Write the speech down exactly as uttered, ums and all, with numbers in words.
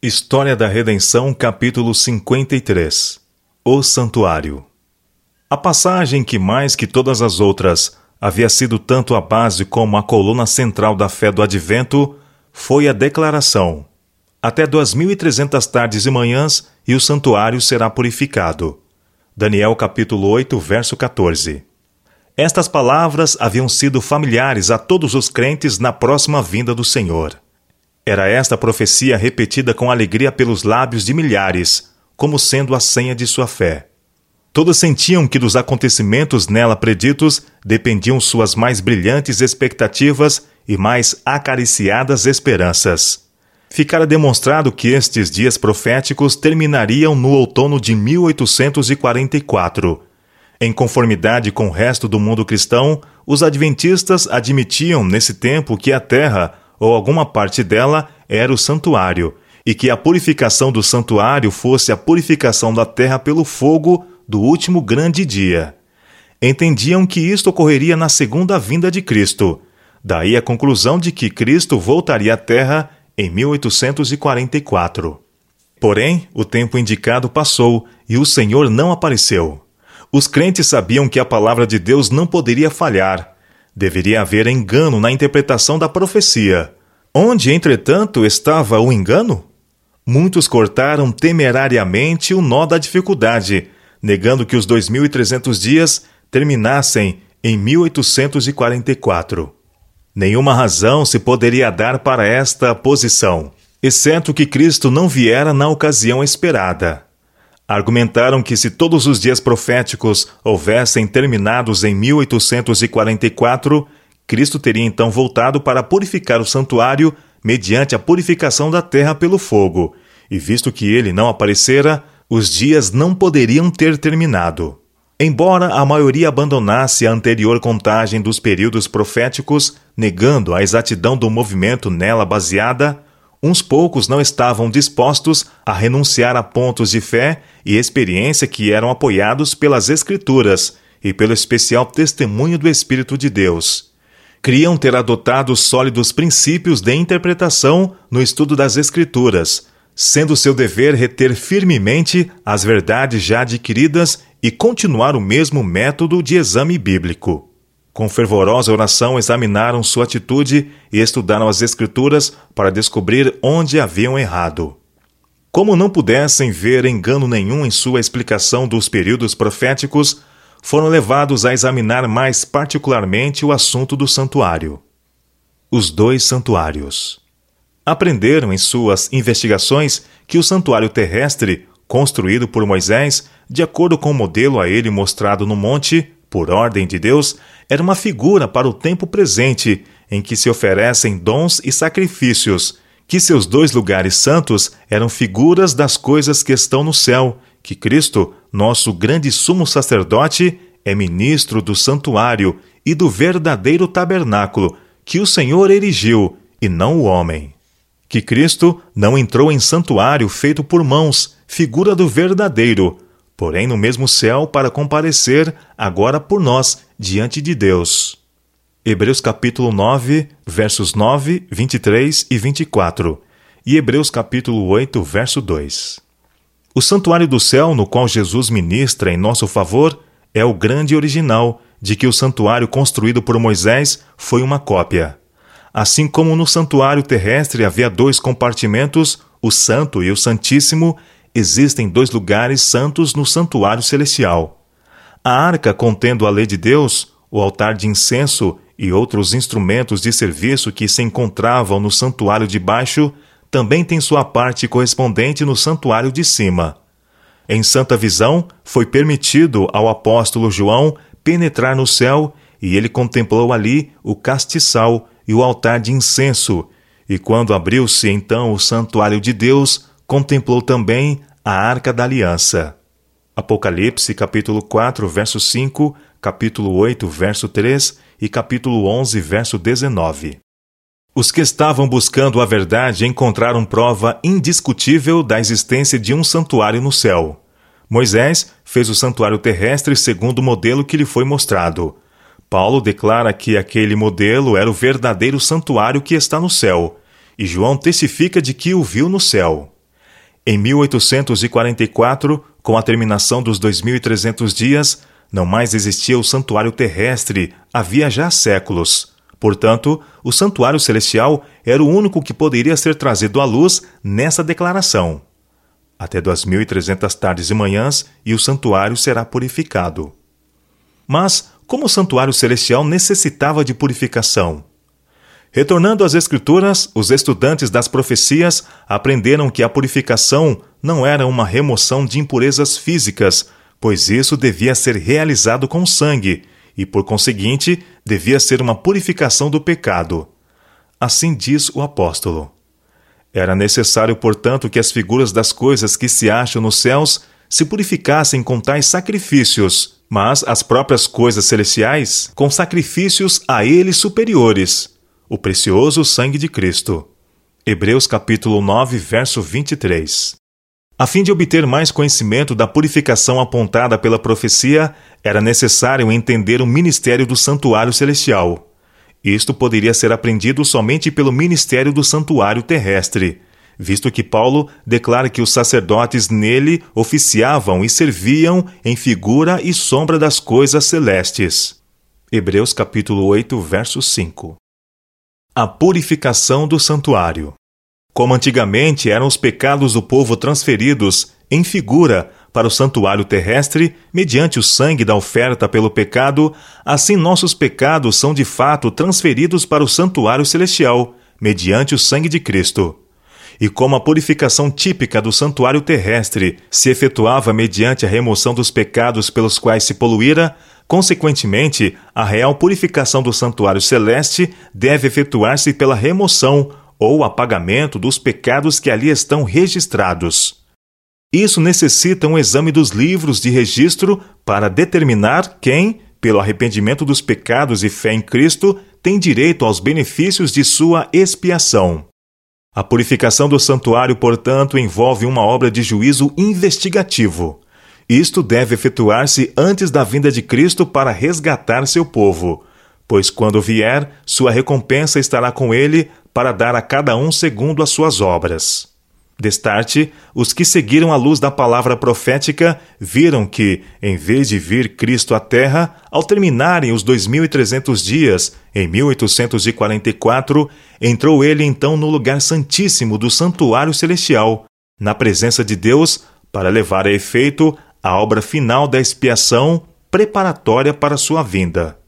História da Redenção, capítulo cinquenta e três. O Santuário. A passagem que, mais que todas as outras, havia sido tanto a base como a coluna central da fé do Advento, foi a declaração: até duas mil e trezentas tardes e manhãs, e o santuário será purificado. Daniel capítulo oito, verso quatorze. Estas palavras haviam sido familiares a todos os crentes na próxima vinda do Senhor. Era esta profecia repetida com alegria pelos lábios de milhares, como sendo a senha de sua fé. Todos sentiam que dos acontecimentos nela preditos dependiam suas mais brilhantes expectativas e mais acariciadas esperanças. Ficara demonstrado que estes dias proféticos terminariam no outono de mil oitocentos e quarenta e quatro. Em conformidade com o resto do mundo cristão, os adventistas admitiam nesse tempo que a terra, ou alguma parte dela, era o santuário, e que a purificação do santuário fosse a purificação da terra pelo fogo do último grande dia. Entendiam que isto ocorreria na segunda vinda de Cristo. Daí a conclusão de que Cristo voltaria à terra em mil oitocentos e quarenta e quatro. Porém, o tempo indicado passou e o Senhor não apareceu. Os crentes sabiam que a palavra de Deus não poderia falhar. Deveria haver engano na interpretação da profecia. Onde, entretanto, estava o engano? Muitos cortaram temerariamente o nó da dificuldade, negando que os dois mil e trezentos dias terminassem em mil oitocentos e quarenta e quatro. Nenhuma razão se poderia dar para esta posição, exceto que Cristo não viera na ocasião esperada. Argumentaram que se todos os dias proféticos houvessem terminados em mil oitocentos e quarenta e quatro, Cristo teria então voltado para purificar o santuário mediante a purificação da terra pelo fogo, e visto que ele não aparecera, os dias não poderiam ter terminado. Embora a maioria abandonasse a anterior contagem dos períodos proféticos, negando a exatidão do movimento nela baseada, uns poucos não estavam dispostos a renunciar a pontos de fé e experiência que eram apoiados pelas Escrituras e pelo especial testemunho do Espírito de Deus. Criam ter adotado sólidos princípios de interpretação no estudo das Escrituras, sendo seu dever reter firmemente as verdades já adquiridas e continuar o mesmo método de exame bíblico. Com fervorosa oração examinaram sua atitude e estudaram as Escrituras para descobrir onde haviam errado. Como não pudessem ver engano nenhum em sua explicação dos períodos proféticos, foram levados a examinar mais particularmente o assunto do santuário. Os dois santuários. Aprenderam em suas investigações que o santuário terrestre, construído por Moisés, de acordo com o modelo a ele mostrado no monte, por ordem de Deus, era uma figura para o tempo presente, em que se oferecem dons e sacrifícios, que seus dois lugares santos eram figuras das coisas que estão no céu, que Cristo, nosso grande sumo sacerdote, é ministro do santuário e do verdadeiro tabernáculo, que o Senhor erigiu, e não o homem. Que Cristo não entrou em santuário feito por mãos, figura do verdadeiro, porém no mesmo céu para comparecer agora por nós diante de Deus. Hebreus capítulo nove, versos nove, vinte e três e vinte e quatro, e Hebreus capítulo oito, verso dois. O santuário do céu no qual Jesus ministra em nosso favor é o grande original de que o santuário construído por Moisés foi uma cópia. Assim como no santuário terrestre havia dois compartimentos, o Santo e o Santíssimo, existem dois lugares santos no santuário celestial. A arca contendo a lei de Deus, o altar de incenso e outros instrumentos de serviço que se encontravam no santuário de baixo, também tem sua parte correspondente no santuário de cima. Em santa visão, foi permitido ao apóstolo João penetrar no céu, e ele contemplou ali o castiçal e o altar de incenso, e quando abriu-se então o santuário de Deus, contemplou também a Arca da Aliança. Apocalipse, capítulo quatro, verso cinco, capítulo oito, verso três e capítulo onze, verso dezenove. Os que estavam buscando a verdade encontraram prova indiscutível da existência de um santuário no céu. Moisés fez o santuário terrestre segundo o modelo que lhe foi mostrado. Paulo declara que aquele modelo era o verdadeiro santuário que está no céu, e João testifica de que o viu no céu. Em mil oitocentos e quarenta e quatro, com a terminação dos dois mil e trezentos dias, não mais existia o santuário terrestre, havia já séculos. Portanto, o santuário celestial era o único que poderia ser trazido à luz nessa declaração. Até duas mil e trezentas tardes e manhãs, e o santuário será purificado. Mas, como o santuário celestial necessitava de purificação? Retornando às Escrituras, os estudantes das profecias aprenderam que a purificação não era uma remoção de impurezas físicas, pois isso devia ser realizado com sangue, e, por conseguinte, devia ser uma purificação do pecado. Assim diz o apóstolo. Era necessário, portanto, que as figuras das coisas que se acham nos céus se purificassem com tais sacrifícios, mas as próprias coisas celestiais com sacrifícios a eles superiores, o precioso sangue de Cristo. Hebreus capítulo nove, verso vinte e três. A fim de obter mais conhecimento da purificação apontada pela profecia, era necessário entender o ministério do santuário celestial. Isto poderia ser aprendido somente pelo ministério do santuário terrestre, visto que Paulo declara que os sacerdotes nele oficiavam e serviam em figura e sombra das coisas celestes. Hebreus capítulo oito, verso cinco. A purificação do santuário. Como antigamente eram os pecados do povo transferidos, em figura, para o santuário terrestre, mediante o sangue da oferta pelo pecado, assim nossos pecados são de fato transferidos para o santuário celestial, mediante o sangue de Cristo. E como a purificação típica do santuário terrestre se efetuava mediante a remoção dos pecados pelos quais se poluíra, consequentemente, a real purificação do santuário celeste deve efetuar-se pela remoção ou apagamento dos pecados que ali estão registrados. Isso necessita um exame dos livros de registro para determinar quem, pelo arrependimento dos pecados e fé em Cristo, tem direito aos benefícios de sua expiação. A purificação do santuário, portanto, envolve uma obra de juízo investigativo. Isto deve efetuar-se antes da vinda de Cristo para resgatar seu povo, pois quando vier, sua recompensa estará com ele para dar a cada um segundo as suas obras. Destarte, os que seguiram a luz da palavra profética viram que, em vez de vir Cristo à terra, ao terminarem os dois mil e trezentos dias, em mil oitocentos e quarenta e quatro, entrou ele então no lugar santíssimo do santuário celestial, na presença de Deus, para levar a efeito a obra final da expiação preparatória para sua vinda.